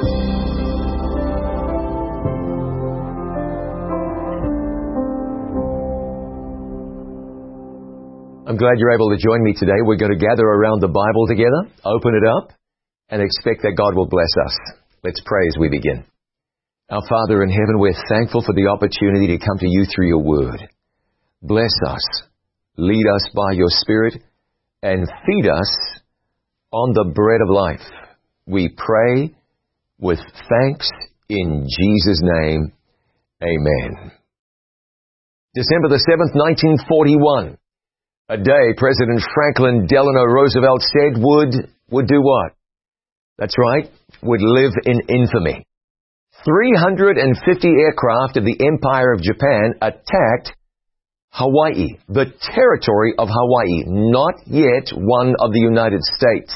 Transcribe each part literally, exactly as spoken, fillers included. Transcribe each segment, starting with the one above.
I'm glad you're able to join me today. We're going to gather around the Bible together, open it up, and expect that God will bless us. Let's pray as we begin. Our Father in heaven, we're thankful for the opportunity to come to you through your word. Bless us, lead us by your Spirit, and feed us on the bread of life. We pray with thanks in Jesus' name. Amen. December the seventh, nineteen forty-one. A day President Franklin Delano Roosevelt said would, would do what? That's right, would live in infamy. three hundred fifty aircraft of the Empire of Japan attacked Hawaii, the territory of Hawaii, not yet one of the United States.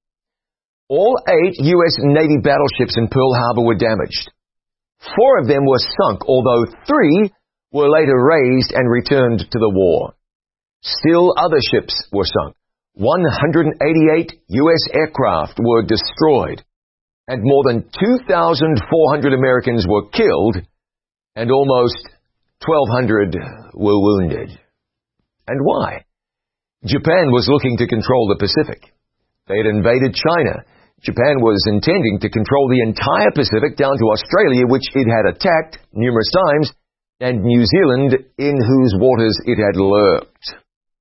All eight U S Navy battleships in Pearl Harbor were damaged. Four of them were sunk, although three were later raised and returned to the war. Still other ships were sunk. one hundred eighty-eight U S aircraft were destroyed, and more than two thousand four hundred Americans were killed, and almost twelve hundred were wounded. And why? Japan was looking to control the Pacific. They had invaded China. Japan was intending to control the entire Pacific down to Australia, which it had attacked numerous times, and New Zealand, in whose waters it had lurked.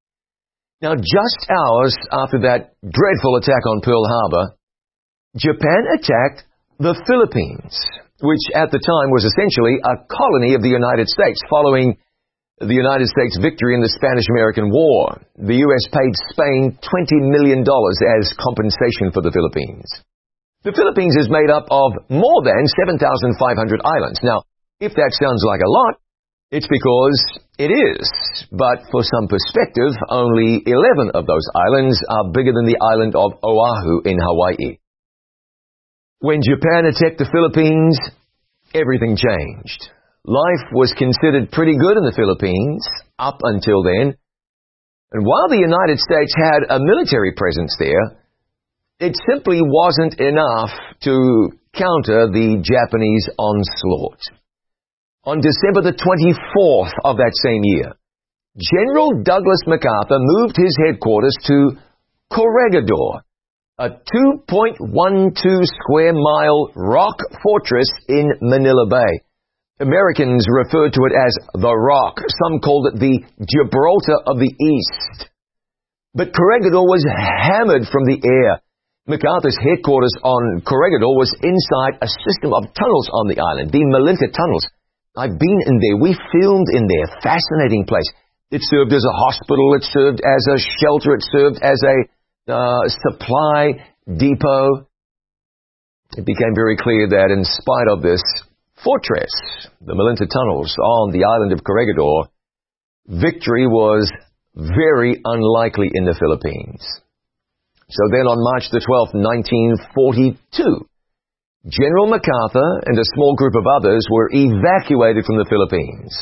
Now, just hours after that dreadful attack on Pearl Harbor, Japan attacked the Philippines, which at the time was essentially a colony of the United States, following the United States victory in the Spanish-American War. The U S paid Spain twenty million dollars as compensation for the Philippines. The Philippines is made up of more than seven thousand five hundred islands. Now, if that sounds like a lot, it's because it is, but for some perspective, only eleven of those islands are bigger than the island of Oahu in Hawaii. When Japan attacked the Philippines, everything changed. Life was considered pretty good in the Philippines up until then, and while the United States had a military presence there, it simply wasn't enough to counter the Japanese onslaught. On December the twenty-fourth of that same year, General Douglas MacArthur moved his headquarters to Corregidor, a two point one two square mile rock fortress in Manila Bay. Americans referred to it as the Rock. Some called it the Gibraltar of the East. But Corregidor was hammered from the air. MacArthur's headquarters on Corregidor was inside a system of tunnels on the island, the Malinta Tunnels. I've been in there. We filmed in there. Fascinating place. It served as a hospital. It served as a shelter. It served as a uh, supply depot. It became very clear that in spite of this fortress, the Malinta Tunnels on the island of Corregidor, victory was very unlikely in the Philippines. So then on March the twelfth, nineteen forty-two, General MacArthur and a small group of others were evacuated from the Philippines.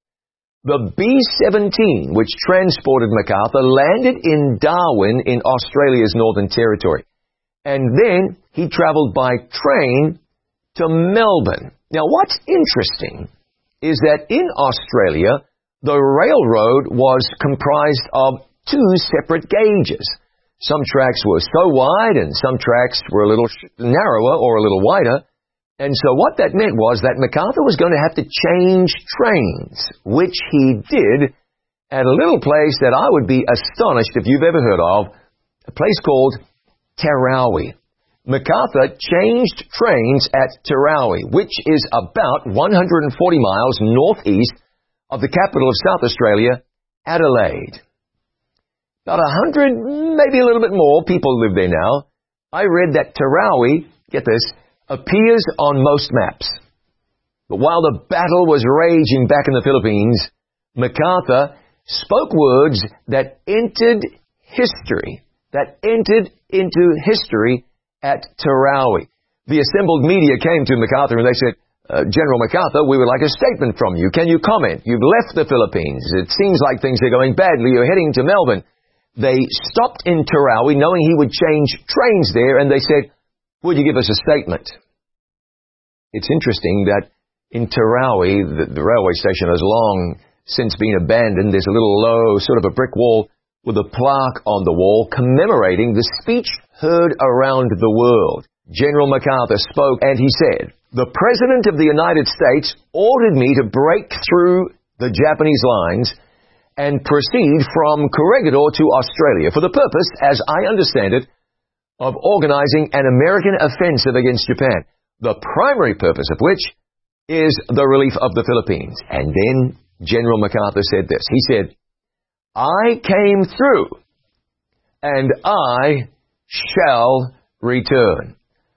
The B seventeen, which transported MacArthur, landed in Darwin in Australia's Northern Territory. And then he traveled by train to Melbourne. Now, what's interesting is that in Australia, the railroad was comprised of two separate gauges. Some tracks were so wide and some tracks were a little narrower or a little wider. And so what that meant was that MacArthur was going to have to change trains, which he did at a little place that I would be astonished if you've ever heard of, a place called Tarawi. MacArthur changed trains at Tarawi, which is about one hundred forty miles northeast of the capital of South Australia, Adelaide. About a hundred, maybe a little bit more, people live there now. I read that Tarawi, get this, appears on most maps. But while the battle was raging back in the Philippines, MacArthur spoke words that entered history, that entered into history at Tarawi. The assembled media came to MacArthur and they said, uh, General MacArthur, we would like a statement from you. Can you comment? You've left the Philippines. It seems like things are going badly. You're heading to Melbourne. They stopped in Tarawi knowing he would change trains there, and they said, would you give us a statement? It's interesting that in Tarawi, the, the railway station has long since been abandoned. There's a little low, sort of a brick wall with a plaque on the wall commemorating the speech heard around the world. General MacArthur spoke and he said, "The President of the United States ordered me to break through the Japanese lines and proceed from Corregidor to Australia for the purpose, as I understand it, of organizing an American offensive against Japan, the primary purpose of which is the relief of the Philippines." And then General MacArthur said this. He said, "I came through, and I shall return."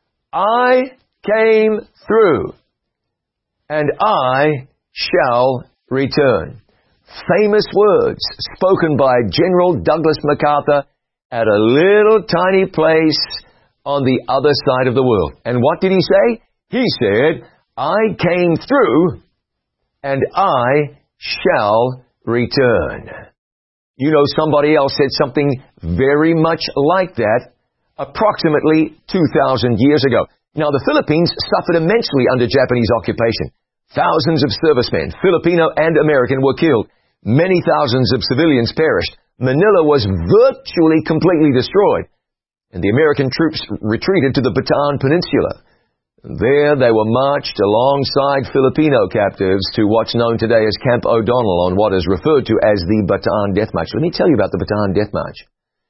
I came through, and I shall return. Famous words spoken by General Douglas MacArthur at a little tiny place on the other side of the world. And what did he say? He said, "I came through, and I shall return." You know, somebody else said something very much like that approximately two thousand years ago. Now, the Philippines suffered immensely under Japanese occupation. Thousands of servicemen, Filipino and American, were killed. Many thousands of civilians perished. Manila was virtually completely destroyed. And the American troops retreated to the Bataan Peninsula. There they were marched alongside Filipino captives to what's known today as Camp O'Donnell on what is referred to as the Bataan Death March. Let me tell you about the Bataan Death March.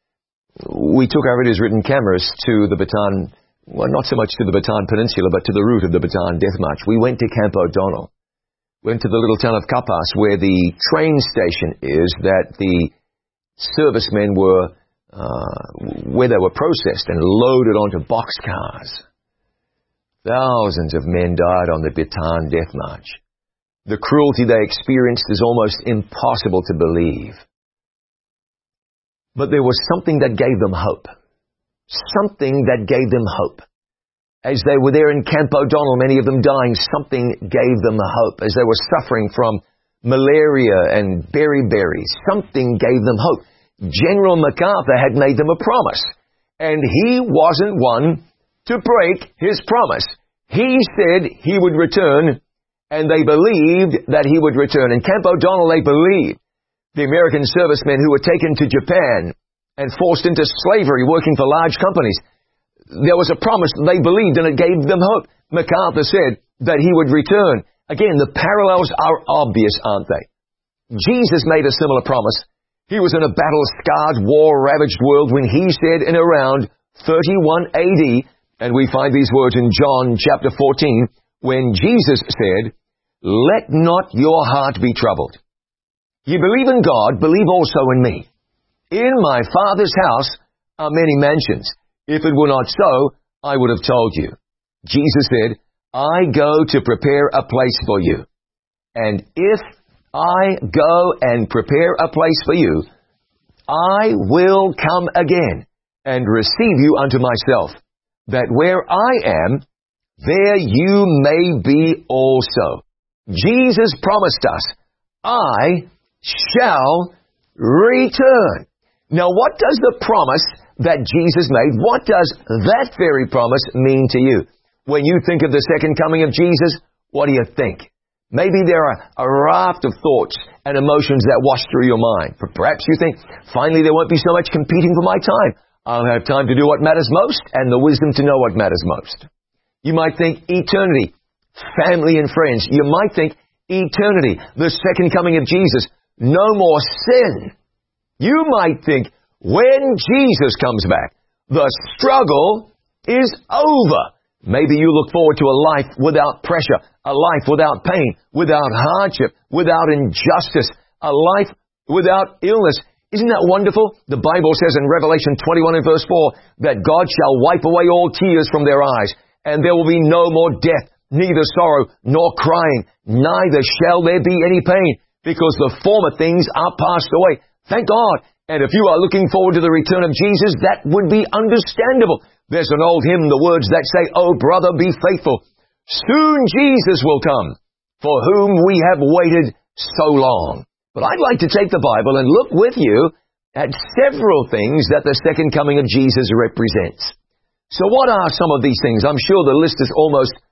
We took our It Is Written cameras to the Bataan, well, not so much to the Bataan Peninsula, but to the route of the Bataan Death March. We went to Camp O'Donnell. Went to the little town of Kapas, where the train station is that the servicemen were, uh, where they were processed and loaded onto boxcars. Thousands of men died on the Bataan Death March. The cruelty they experienced is almost impossible to believe. But there was something that gave them hope. Something that gave them hope. As they were there in Camp O'Donnell, many of them dying, something gave them hope. As they were suffering from malaria and beriberi, something gave them hope. General MacArthur had made them a promise, and he wasn't one to break his promise. He said he would return, and they believed that he would return. In Camp O'Donnell, they believed. The American servicemen who were taken to Japan and forced into slavery working for large companies, there was a promise they believed, and it gave them hope. MacArthur said that he would return. Again, the parallels are obvious, aren't they? Jesus made a similar promise. He was in a battle-scarred, war-ravaged world when he said in around thirty-one A D, and we find these words in John chapter fourteen, when Jesus said, "Let not your heart be troubled. You believe in God, believe also in me. In my Father's house are many mansions. If it were not so, I would have told you." Jesus said, "I go to prepare a place for you. And if I go and prepare a place for you, I will come again and receive you unto myself, that where I am, there you may be also." Jesus promised us, "I shall return." Now, what does the promise that Jesus made, what does that very promise mean to you? When you think of the second coming of Jesus, what do you think? Maybe there are a raft of thoughts and emotions that wash through your mind. Perhaps you think, finally there won't be so much competing for my time. I'll have time to do what matters most and the wisdom to know what matters most. You might think eternity, family and friends. You might think eternity, the second coming of Jesus, no more sin. You might think, when Jesus comes back, the struggle is over. Maybe you look forward to a life without pressure, a life without pain, without hardship, without injustice, a life without illness. Isn't that wonderful? The Bible says in Revelation twenty-one and verse four that God shall wipe away all tears from their eyes, and there will be no more death, neither sorrow nor crying, neither shall there be any pain, because the former things are passed away. Thank God. And if you are looking forward to the return of Jesus, that would be understandable. There's an old hymn, the words that say, "Oh, brother, be faithful. Soon Jesus will come, for whom we have waited so long." But I'd like to take the Bible and look with you at several things that the second coming of Jesus represents. So what are some of these things? I'm sure the list is almost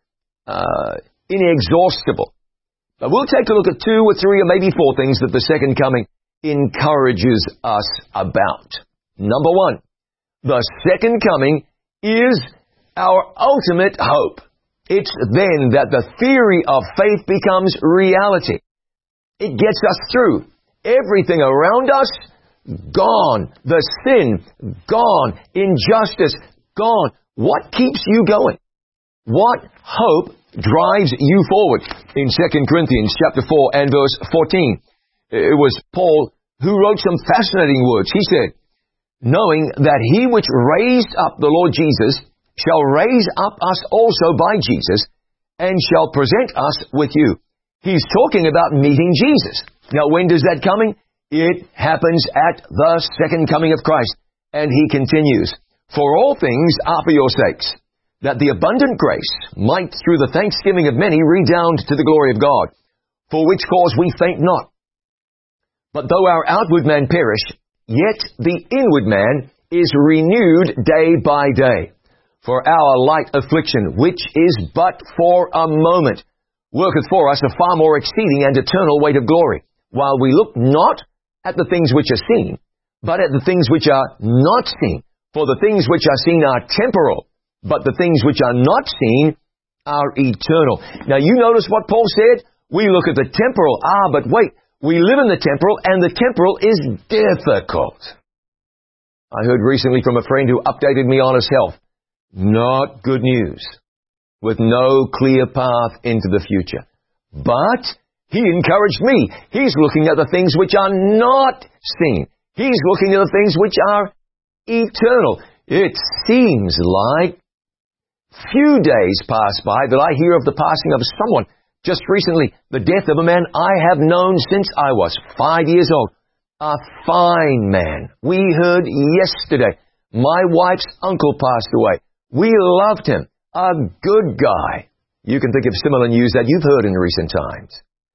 uh, inexhaustible. But we'll take a look at two or three or maybe four things that the second coming encourages us about. Number one, the second coming is our ultimate hope. It's then that the theory of faith becomes reality. It gets us through. Everything around us, gone. The sin, gone. Injustice, gone. What keeps you going? What hope drives you forward? In Second Corinthians chapter four and verse fourteen, it was Paul who wrote some fascinating words. He said, knowing that he which raised up the Lord Jesus shall raise up us also by Jesus, and shall present us with you. He's talking about meeting Jesus. Now, when does that coming? It happens at the second coming of Christ. And he continues, for all things are for your sakes, that the abundant grace might through the thanksgiving of many redound to the glory of God, for which cause we faint not. But though our outward man perish, yet the inward man is renewed day by day. For our light affliction, which is but for a moment, worketh for us a far more exceeding and eternal weight of glory, while we look not at the things which are seen, but at the things which are not seen. For the things which are seen are temporal, but the things which are not seen are eternal. Now you notice what Paul said? We look at the temporal. Ah, but wait, we live in the temporal, and the temporal is difficult. I heard recently from a friend who updated me on his health. Not good news, with no clear path into the future. But he encouraged me. He's looking at the things which are not seen. He's looking at the things which are eternal. It seems like few days pass by that I hear of the passing of someone. Just recently, the death of a man I have known since I was five years old. A fine man. We heard yesterday. My wife's uncle passed away. We loved him. A good guy. You can think of similar news that you've heard in recent times.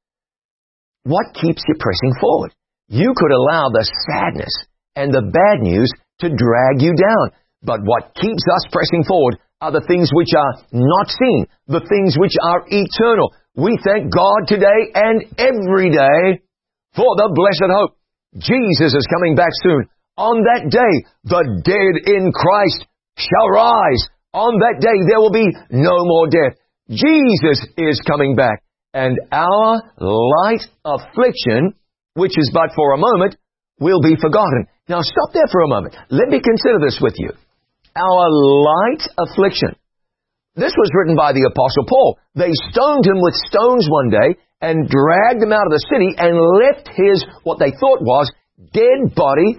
What keeps you pressing forward? You could allow the sadness and the bad news to drag you down. But what keeps us pressing forward are the things which are not seen, the things which are eternal. We thank God today and every day for the blessed hope. Jesus is coming back soon. On that day, the dead in Christ shall rise. On that day, there will be no more death. Jesus is coming back, and our light affliction, which is but for a moment, will be forgotten. Now stop there for a moment. Let me consider this with you. Our light affliction. This was written by the Apostle Paul. They stoned him with stones one day and dragged him out of the city and left his, what they thought was, dead body,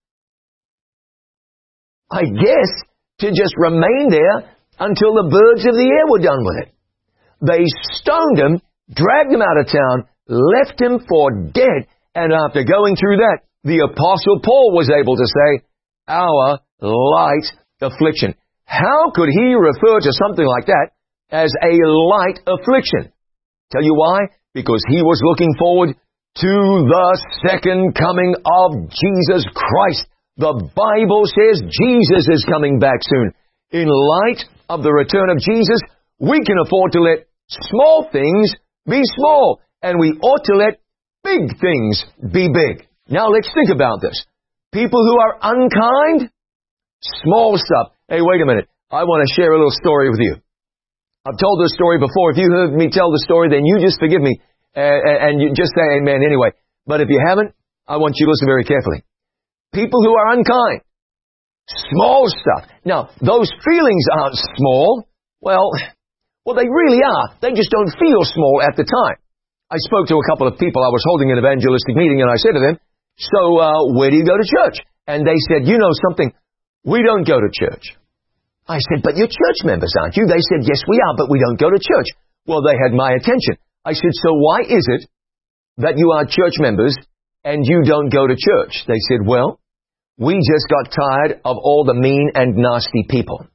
I guess, to just remain there until the birds of the air were done with it. They stoned him, dragged him out of town, left him for dead, and after going through that, the Apostle Paul was able to say, our light affliction. How could he refer to something like that as a light affliction? Tell you why? Because he was looking forward to the second coming of Jesus Christ. The Bible says Jesus is coming back soon. In light of the return of Jesus, we can afford to let small things be small, and we ought to let big things be big. Now let's think about this. People who are unkind, small stuff. Hey, wait a minute. I want to share a little story with you. I've told this story before. If you heard me tell the story, then you just forgive me uh, and you just say amen anyway. But if you haven't, I want you to listen very carefully. People who are unkind, small stuff. Now, those feelings aren't small. Well, well, they really are. They just don't feel small at the time. I spoke to a couple of people. I was holding an evangelistic meeting, and I said to them, so uh, where do you go to church? And they said, you know something, we don't go to church. I said, but you're church members, aren't you? They said, yes, we are, but we don't go to church. Well, they had my attention. I said, so why is it that you are church members and you don't go to church? They said, well, we just got tired of all the mean and nasty people.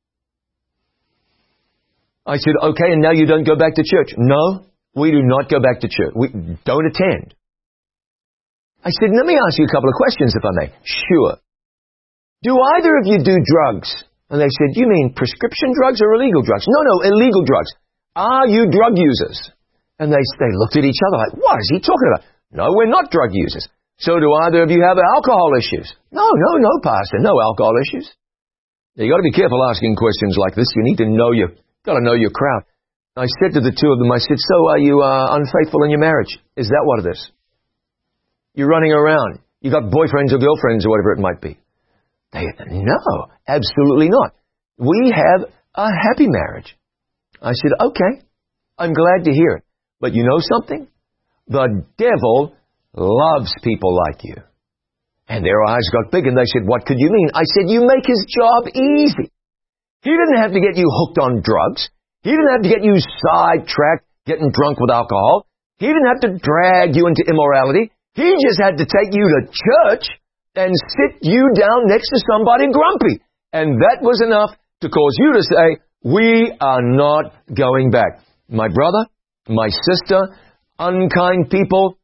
I said, okay, and now you don't go back to church? No, we do not go back to church. We don't attend. I said, let me ask you a couple of questions, if I may. Sure. Do either of you do drugs? And they said, you mean prescription drugs or illegal drugs? No, no, illegal drugs. are you drug users? And they, they looked at each other like, what is he talking about? No, we're not drug users. So do either of you have alcohol issues? No, no, no, Pastor, no alcohol issues. Now, you got to be careful asking questions like this. You need to know your, got to know your crowd. I said to the two of them, I said, so are you uh, unfaithful in your marriage? Is that what it is? You're running around. You got boyfriends or girlfriends or whatever it might be. They, no, absolutely not. We have a happy marriage. I said, okay, I'm glad to hear it. But you know something? The devil loves people like you. And their eyes got big and they said, what could you mean? I said, you make his job easy. He didn't have to get you hooked on drugs. He didn't have to get you sidetracked, getting drunk with alcohol. He didn't have to drag you into immorality. He just had to take you to church and sit you down next to somebody grumpy. And that was enough to cause you to say, we are not going back. My brother, my sister, unkind people,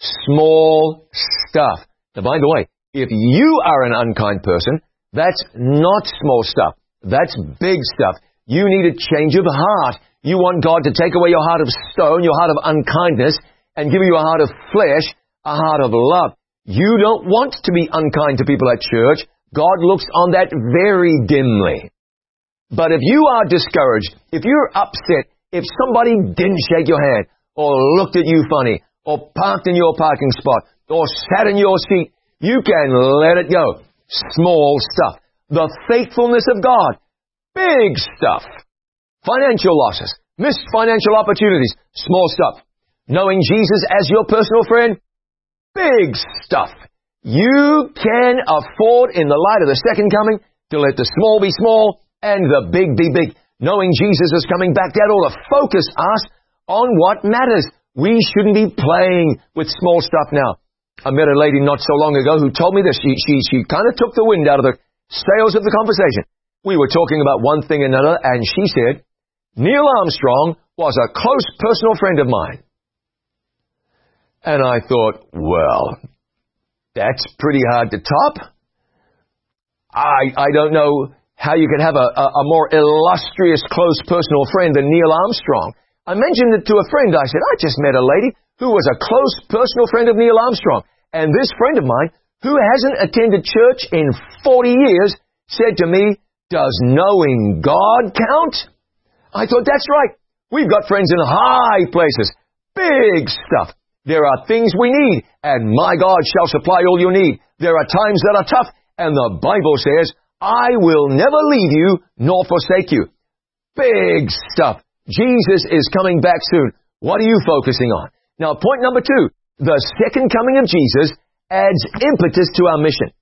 small stuff. Now, by the way, if you are an unkind person, that's not small stuff. That's big stuff. You need a change of heart. You want God to take away your heart of stone, your heart of unkindness, and give you a heart of flesh, a heart of love. You don't want to be unkind to people at church. God looks on that very dimly. But if you are discouraged, if you're upset, if somebody didn't shake your hand, or looked at you funny, or parked in your parking spot, or sat in your seat, you can let it go. Small stuff. The faithfulness of God. Big stuff. Financial losses. Missed financial opportunities. Small stuff. Knowing Jesus as your personal friend. Big stuff. You can afford, in the light of the second coming, to let the small be small and the big be big. Knowing Jesus is coming back, that ought to focus us on what matters. We shouldn't be playing with small stuff now. I met a lady not so long ago who told me this. She, she, she kind of took the wind out of the sails of the conversation. We were talking about one thing and another, and she said, Neil Armstrong was a close personal friend of mine. And I thought, well, that's pretty hard to top. I, I don't know how you could have a, a, a more illustrious close personal friend than Neil Armstrong. I mentioned it to a friend. I said, I just met a lady who was a close personal friend of Neil Armstrong. And this friend of mine, who hasn't attended church in forty years, said to me, does knowing God count? I thought, that's right. We've got friends in high places. Big stuff. There are things we need, and my God shall supply all you need. There are times that are tough, and the Bible says, I will never leave you nor forsake you. Big stuff. Jesus is coming back soon. What are you focusing on? Now, point number two, the second coming of Jesus adds impetus to our mission.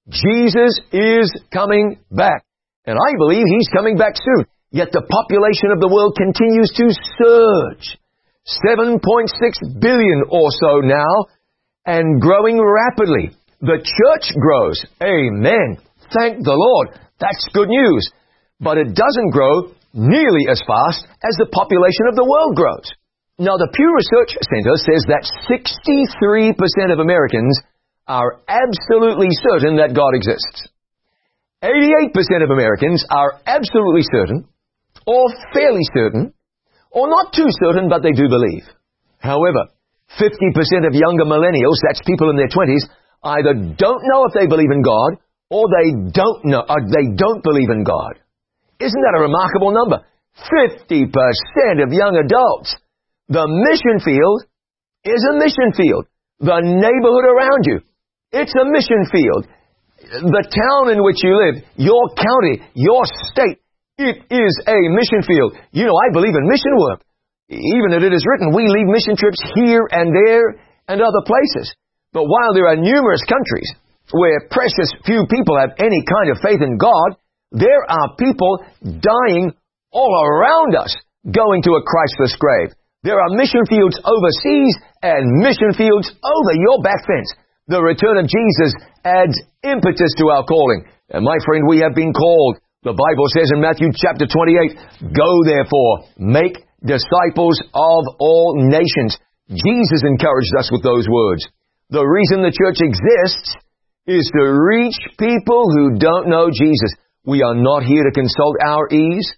Jesus is coming back, and I believe He's coming back soon. Yet the population of the world continues to surge. seven point six billion or so now, and growing rapidly. The church grows. Amen. Thank the Lord. That's good news. But it doesn't grow nearly as fast as the population of the world grows. Now, the Pew Research Center says that sixty-three percent of Americans are absolutely certain that God exists. eighty-eight percent of Americans are absolutely certain, or fairly certain, or not too certain, but they do believe. However, fifty percent of younger millennials, that's people in their twenties, either don't know if they believe in God, or they don't know, or they don't believe in God. Isn't that a remarkable number? fifty percent of young adults. The mission field is a mission field. The neighborhood around you, it's a mission field. The town in which you live, your county, your state, it is a mission field. You know, I believe in mission work. Even if it is written, we lead mission trips here and there and other places. But while there are numerous countries where precious few people have any kind of faith in God, there are people dying all around us going to a Christless grave. There are mission fields overseas and mission fields over your back fence. The return of Jesus adds impetus to our calling. And my friend, we have been called. The Bible says in Matthew chapter twenty-eight, go therefore, make disciples of all nations. Jesus encouraged us with those words. The reason the church exists is to reach people who don't know Jesus. We are not here to consult our ease.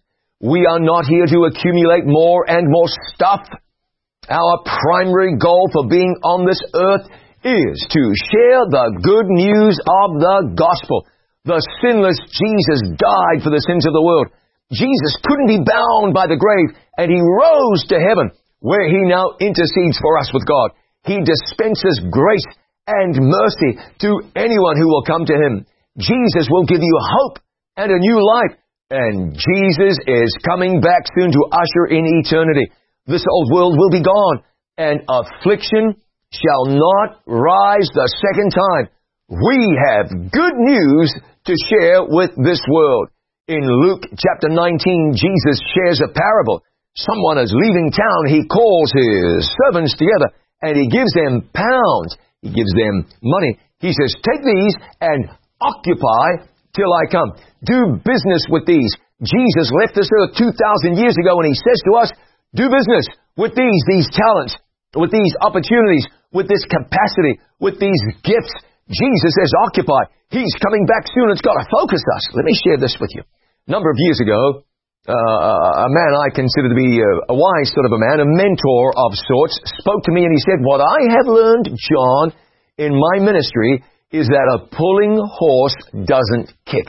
We are not here to accumulate more and more stuff. Our primary goal for being on this earth is to share the good news of the gospel. The sinless Jesus died for the sins of the world. Jesus couldn't be bound by the grave, and He rose to heaven, where He now intercedes for us with God. He dispenses grace and mercy to anyone who will come to Him. Jesus will give you hope and a new life, and Jesus is coming back soon to usher in eternity. This old world will be gone, and affliction shall not rise the second time. We have good news to share with this world. In Luke chapter nineteen, Jesus shares a parable. Someone is leaving town. He calls his servants together, and He gives them pounds. He gives them money. He says, take these and occupy till I come. Do business with these. Jesus left this earth two thousand years ago, and He says to us, do business with these, these talents, with these opportunities, with this capacity, with these gifts. Jesus says, occupy. He's coming back soon. It's got to focus us. Let me share this with you. A number of years ago, uh, a man I consider to be a, a wise sort of a man, a mentor of sorts, spoke to me, and he said, what I have learned, John, in my ministry is that a pulling horse doesn't kick.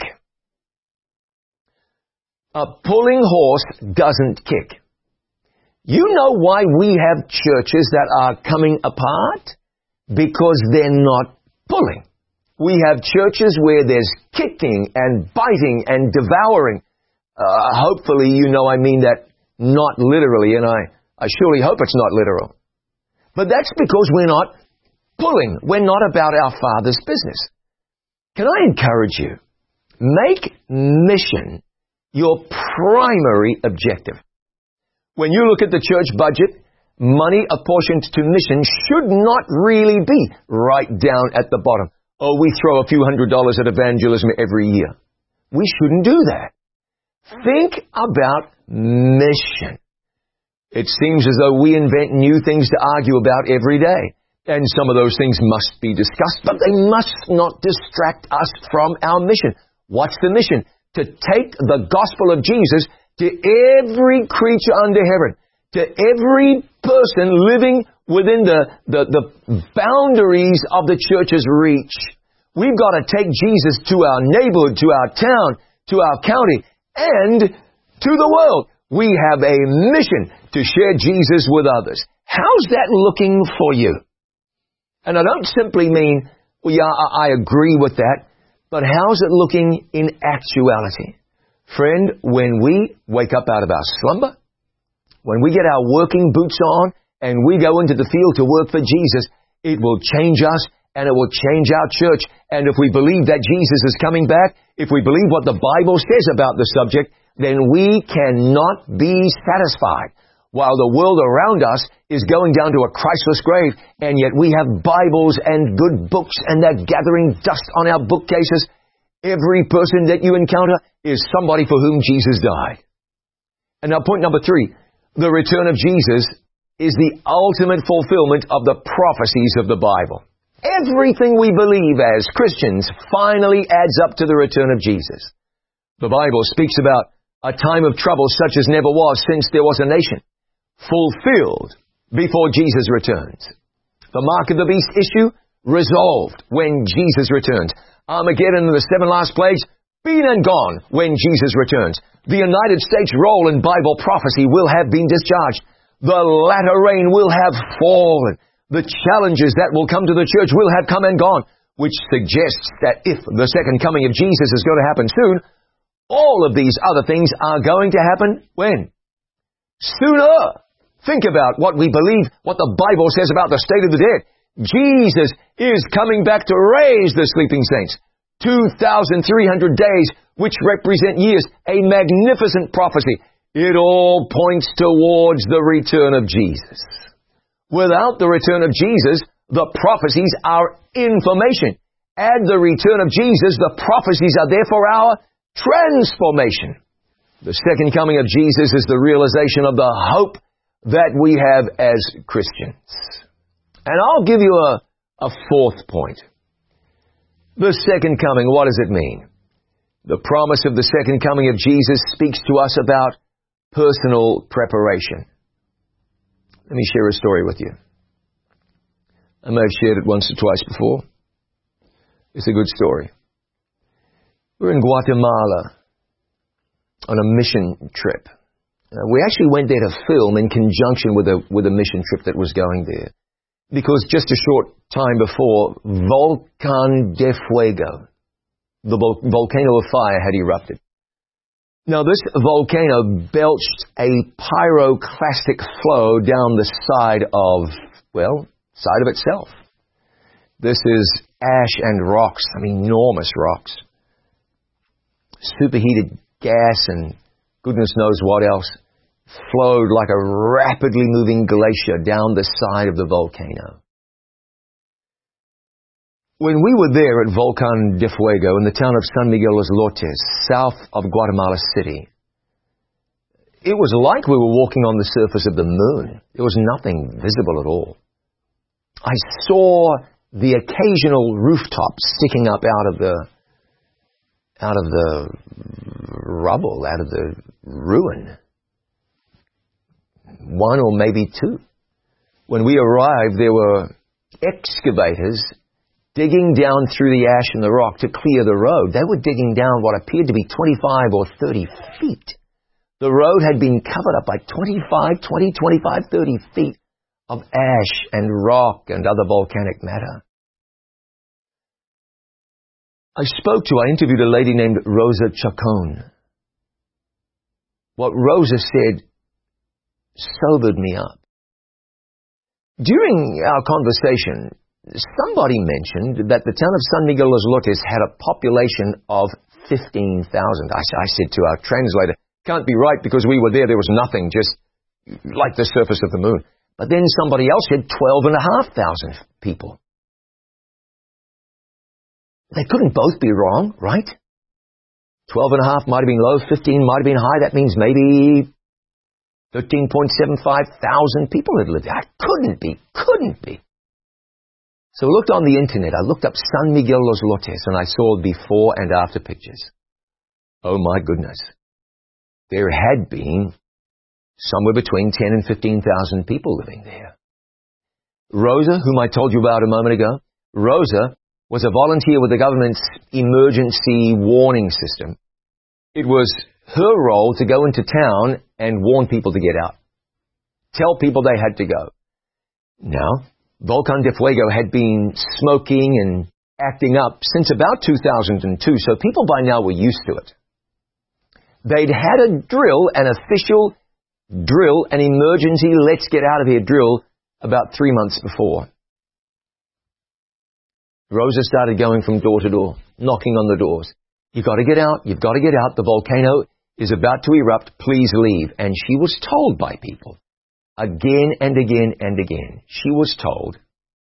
A pulling horse doesn't kick. You know why we have churches that are coming apart? Because they're not pulling. We have churches where there's kicking and biting and devouring. Uh, hopefully you know I mean that not literally, and I, I surely hope it's not literal. But that's because we're not pulling. We're not about our Father's business. Can I encourage you? Make mission your primary objective. When you look at the church budget, money apportioned to mission should not really be right down at the bottom. Oh, we throw a few hundred dollars at evangelism every year. We shouldn't do that. Think about mission. It seems as though we invent new things to argue about every day. And some of those things must be discussed, but they must not distract us from our mission. What's the mission? To take the gospel of Jesus to every creature under heaven, to every person living within the, the, the boundaries of the church's reach. We've got to take Jesus to our neighborhood, to our town, to our county, and to the world. We have a mission to share Jesus with others. How's that looking for you? And I don't simply mean, well, yeah, I agree with that, but how's it looking in actuality? Friend, when we wake up out of our slumber, when we get our working boots on and we go into the field to work for Jesus, it will change us and it will change our church. And if we believe that Jesus is coming back, if we believe what the Bible says about the subject, then we cannot be satisfied while the world around us is going down to a Christless grave, and yet we have Bibles and good books and they're gathering dust on our bookcases. Every person that you encounter is somebody for whom Jesus died. And now point number three, the return of Jesus is the ultimate fulfillment of the prophecies of the Bible. Everything we believe as Christians finally adds up to the return of Jesus. The Bible speaks about a time of trouble such as never was since there was a nation, fulfilled before Jesus returns. The mark of the beast issue, resolved when Jesus returns. Armageddon and the seven last plagues, been and gone when Jesus returns. The United States' role in Bible prophecy will have been discharged. The latter rain will have fallen. The challenges that will come to the church will have come and gone, which suggests that if the second coming of Jesus is going to happen soon, all of these other things are going to happen when? Sooner. Think about what we believe, what the Bible says about the state of the dead. Jesus is coming back to raise the sleeping saints. two thousand three hundred days, which represent years, a magnificent prophecy. It all points towards the return of Jesus. Without the return of Jesus, the prophecies are information. Add the return of Jesus, the prophecies are there for our transformation. The second coming of Jesus is the realization of the hope that we have as Christians. And I'll give you a, a fourth point. The second coming, what does it mean? The promise of the second coming of Jesus speaks to us about personal preparation. Let me share a story with you. I may have shared it once or twice before. It's a good story. We're in Guatemala on a mission trip. Uh, we actually went there to film in conjunction with a with a mission trip that was going there. Because just a short time before, Volcán de Fuego, the vol- volcano of fire, had erupted. Now, this volcano belched a pyroclastic flow down the side of, well, side of itself. This is ash and rocks, I mean, enormous rocks. Superheated gas and goodness knows what else flowed like a rapidly moving glacier down the side of the volcano. When we were there at Volcán de Fuego in the town of San Miguel Los Lotes, south of Guatemala City, it was like we were walking on the surface of the moon. There was nothing visible at all. I saw the occasional rooftop sticking up out of the out of the rubble, out of the ruin. One or maybe two. When we arrived, there were excavators digging down through the ash and the rock to clear the road. They were digging down what appeared to be twenty-five or thirty feet. The road had been covered up by twenty-five, twenty, twenty-five, thirty feet of ash and rock and other volcanic matter. I spoke to, I interviewed a lady named Rosa Chacon. What Rosa said sobered me up. During our conversation, somebody mentioned that the town of San Miguel Los Lotes had a population of fifteen thousand. I, I said to our translator, can't be right because we were there, there was nothing, just like the surface of the moon. But then somebody else said twelve and a half thousand people. They couldn't both be wrong, right? Twelve and a half might have been low, fifteen might have been high. That means maybe thirteen point seven five thousand people had lived there. That couldn't be, couldn't be. So I looked on the internet. I looked up San Miguel Los Lotes and I saw before and after pictures. Oh my goodness. There had been somewhere between ten and fifteen thousand people living there. Rosa, whom I told you about a moment ago, Rosa was a volunteer with the government's emergency warning system. It was her role to go into town and warn people to get out. Tell people they had to go. Now, Volcán de Fuego had been smoking and acting up since about two thousand two, so people by now were used to it. They'd had a drill, an official drill, an emergency let's get out of here drill about three months before. Rosa started going from door to door, knocking on the doors. You've got to get out, you've got to get out, the volcano is about to erupt, please leave. And she was told by people, again and again and again, she was told,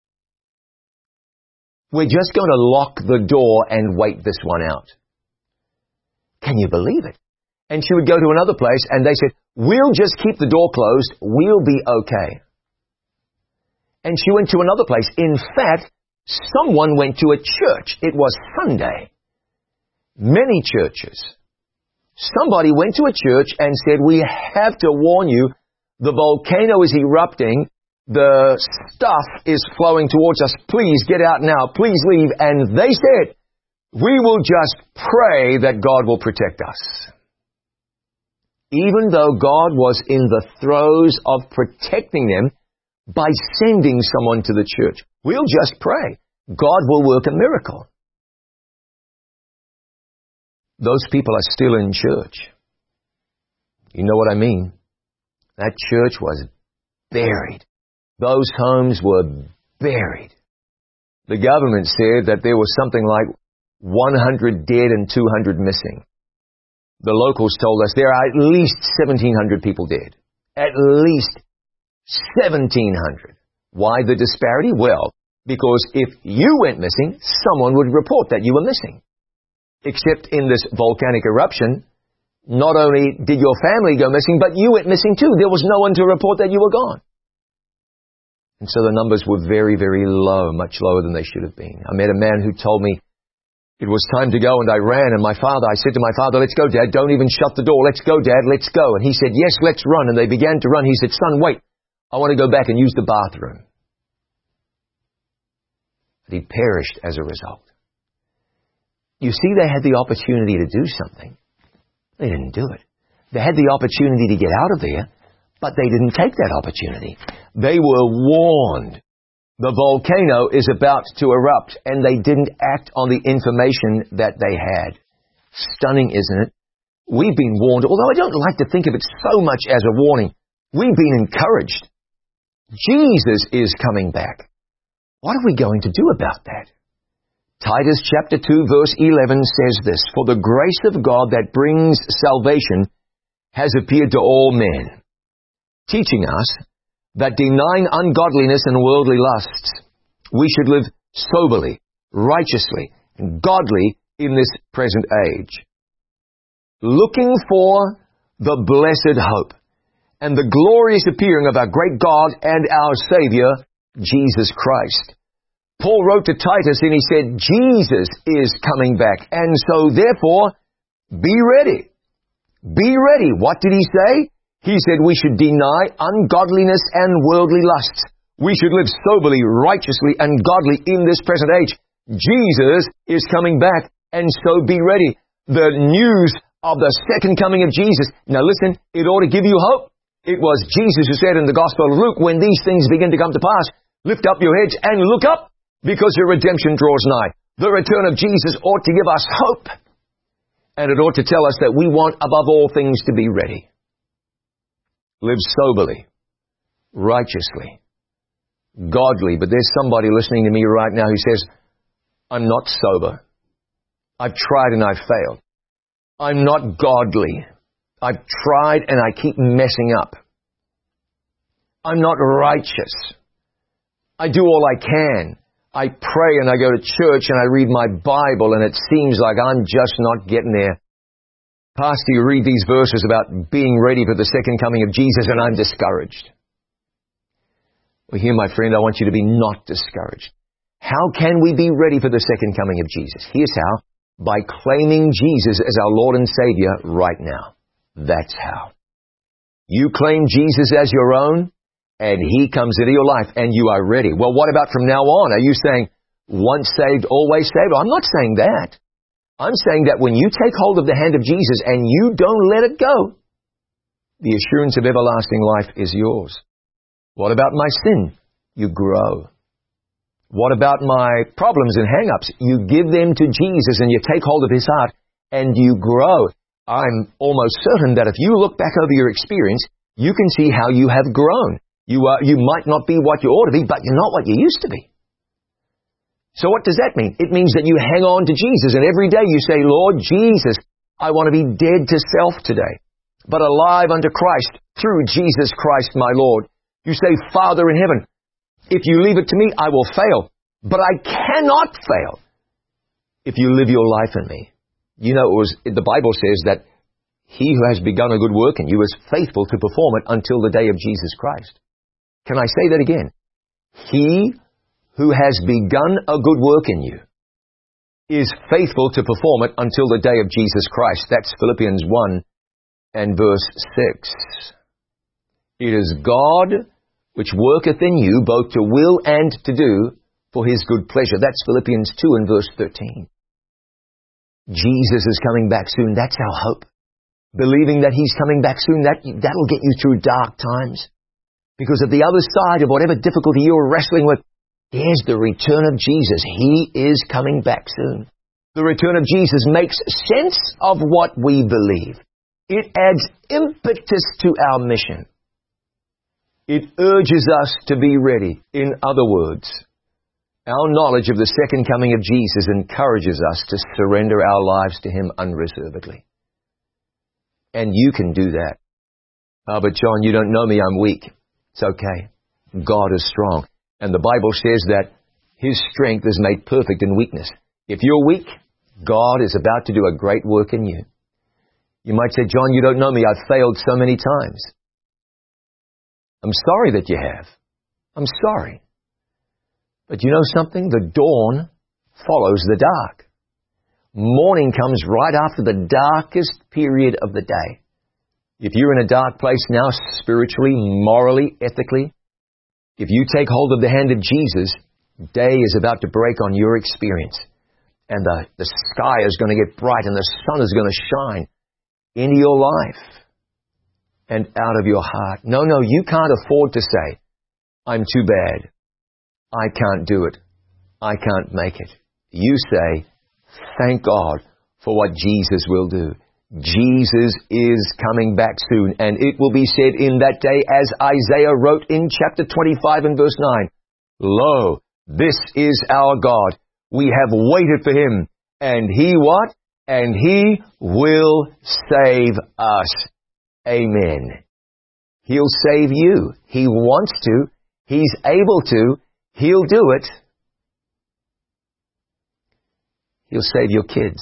we're just going to lock the door and wait this one out. Can you believe it? And she would go to another place and they said, we'll just keep the door closed, we'll be okay. And she went to another place. In fact, someone went to a church. It was Sunday. Many churches. Somebody went to a church and said, we have to warn you, the volcano is erupting, the stuff is flowing towards us, please get out now, please leave. And they said, we will just pray that God will protect us. Even though God was in the throes of protecting them by sending someone to the church. We'll just pray. God will work a miracle. Those people are still in church. You know what I mean? That church was buried. Those homes were buried. The government said that there was something like one hundred dead and two hundred missing. The locals told us there are at least seventeen hundred people dead. At least seventeen hundred. Why the disparity? Well, because if you went missing, someone would report that you were missing. Except in this volcanic eruption, not only did your family go missing, but you went missing too. There was no one to report that you were gone. And so the numbers were very, very low, much lower than they should have been. I met a man who told me It was time to go, and I ran, and my father, I said to my father, let's go, Dad, don't even shut the door. Let's go, Dad, let's go. And he said, yes, let's run. And they began to run. He said, son, wait, I want to go back and use the bathroom. But he perished as a result. You see, they had the opportunity to do something. They didn't do it. They had the opportunity to get out of there, but they didn't take that opportunity. They were warned. The volcano is about to erupt, and they didn't act on the information that they had. Stunning, isn't it? We've been warned, although I don't like to think of it so much as a warning. We've been encouraged. Jesus is coming back. What are we going to do about that? Titus chapter two verse eleven says this, for the grace of God that brings salvation has appeared to all men, teaching us that denying ungodliness and worldly lusts, we should live soberly, righteously, and godly in this present age, looking for the blessed hope and the glorious appearing of our great God and our Savior, Jesus Christ. Paul wrote to Titus and he said, Jesus is coming back, and so therefore, be ready. Be ready. What did he say? He said we should deny ungodliness and worldly lusts. We should live soberly, righteously, and godly in this present age. Jesus is coming back, and so be ready. The news of the second coming of Jesus. Now listen, it ought to give you hope. It was Jesus who said in the Gospel of Luke, when these things begin to come to pass, lift up your heads and look up, because your redemption draws nigh. The return of Jesus ought to give us hope. And it ought to tell us that we want above all things to be ready. Live soberly, righteously, godly. But there's somebody listening to me right now who says, I'm not sober. I've tried and I've failed. I'm not godly. I've tried and I keep messing up. I'm not righteous. I do all I can. I pray and I go to church and I read my Bible, and it seems like I'm just not getting there. Pastor, you read these verses about being ready for the second coming of Jesus, and I'm discouraged. Well, here, my friend, I want you to be not discouraged. How can we be ready for the second coming of Jesus? Here's how. By claiming Jesus as our Lord and Savior right now. That's how. You claim Jesus as your own, and He comes into your life, and you are ready. Well, what about from now on? Are you saying, once saved, always saved? I'm not saying that. I'm saying that when you take hold of the hand of Jesus and you don't let it go, the assurance of everlasting life is yours. What about my sin? You grow. What about my problems and hang-ups? You give them to Jesus and you take hold of His heart and you grow. I'm almost certain that if you look back over your experience, you can see how you have grown. You are, you might not be what you ought to be, but you're not what you used to be. So what does that mean? It means that you hang on to Jesus, and every day you say, Lord Jesus, I want to be dead to self today, but alive unto Christ through Jesus Christ my Lord. You say, Father in heaven, if you leave it to me, I will fail, but I cannot fail if you live your life in me. You know, it was, the Bible says that He who has begun a good work in you is faithful to perform it until the day of Jesus Christ. Can I say that again? He who has begun a good work in you is faithful to perform it until the day of Jesus Christ. That's Philippians one and verse six. It is God which worketh in you both to will and to do for His good pleasure. That's Philippians two and verse thirteen. Jesus is coming back soon. That's our hope. Believing that He's coming back soon, that, that'll get you through dark times. Because at the other side of whatever difficulty you're wrestling with, there's the return of Jesus. He is coming back soon. The return of Jesus makes sense of what we believe. It adds impetus to our mission. It urges us to be ready. In other words, our knowledge of the second coming of Jesus encourages us to surrender our lives to Him unreservedly. And you can do that. Oh, but John, you don't know me, I'm weak. It's okay. God is strong. And the Bible says that His strength is made perfect in weakness. If you're weak, God is about to do a great work in you. You might say, John, you don't know me. I've failed so many times. I'm sorry that you have. I'm sorry. But you know something? The dawn follows the dark. Morning comes right after the darkest period of the day. If you're in a dark place now, spiritually, morally, ethically, if you take hold of the hand of Jesus, day is about to break on your experience. And the, the sky is going to get bright and the sun is going to shine into your life and out of your heart. No, no, you can't afford to say, I'm too bad. I can't do it. I can't make it. You say, thank God for what Jesus will do. Jesus is coming back soon, and it will be said in that day, as Isaiah wrote in chapter twenty-five and verse nine, Lo, this is our God. We have waited for Him, and He what? And He will save us. Amen. He'll save you. He wants to. He's able to. He'll do it. He'll save your kids.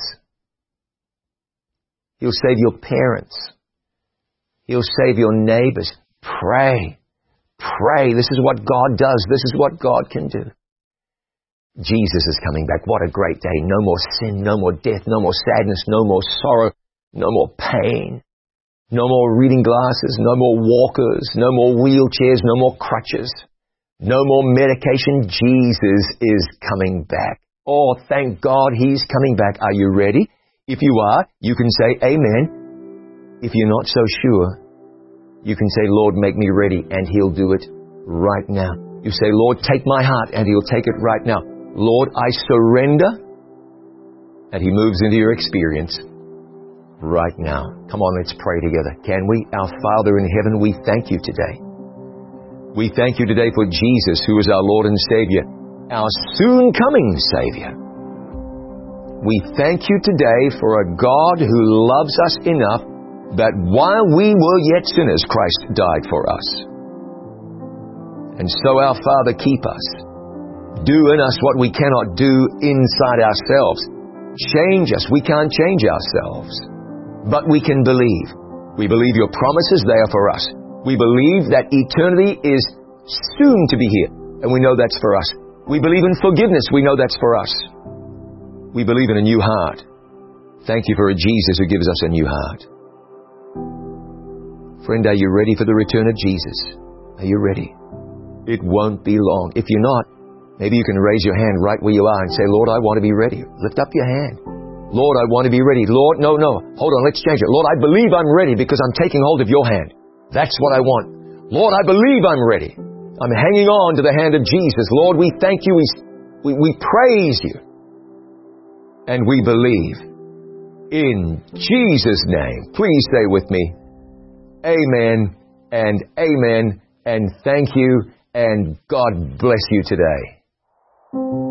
He'll save your parents. He'll save your neighbors. Pray. Pray. This is what God does. This is what God can do. Jesus is coming back. What a great day. No more sin, no more death, no more sadness, no more sorrow, no more pain, no more reading glasses, no more walkers, no more wheelchairs, no more crutches, no more medication. Jesus is coming back. Oh, thank God He's coming back. Are you ready? If you are, you can say amen. If you're not so sure, you can say, Lord, make me ready, and He'll do it right now. You say, Lord, take my heart, and He'll take it right now. Lord, I surrender, and He moves into your experience right now. Come on, let's pray together. Can we? Our Father in heaven, we thank You today. We thank You today for Jesus, who is our Lord and Savior, our soon-coming Savior. We thank You today for a God who loves us enough that while we were yet sinners, Christ died for us. And so, our Father, keep us. Do in us what we cannot do inside ourselves. Change us. We can't change ourselves. But we can believe. We believe Your promises, they are for us. We believe that eternity is soon to be here, and we know that's for us. We believe in forgiveness. We know that's for us. We believe in a new heart. Thank You for a Jesus who gives us a new heart. Friend, are you ready for the return of Jesus? Are you ready? It won't be long. If you're not, maybe you can raise your hand right where you are and say, Lord, I want to be ready. Lift up your hand. Lord, I want to be ready. Lord, no, no. Hold on, let's change it. Lord, I believe I'm ready because I'm taking hold of Your hand. That's what I want. Lord, I believe I'm ready. I'm hanging on to the hand of Jesus. Lord, we thank You. We, we, we praise You. And we believe. In Jesus' name. Please say with me, amen and amen and thank you and God bless you today.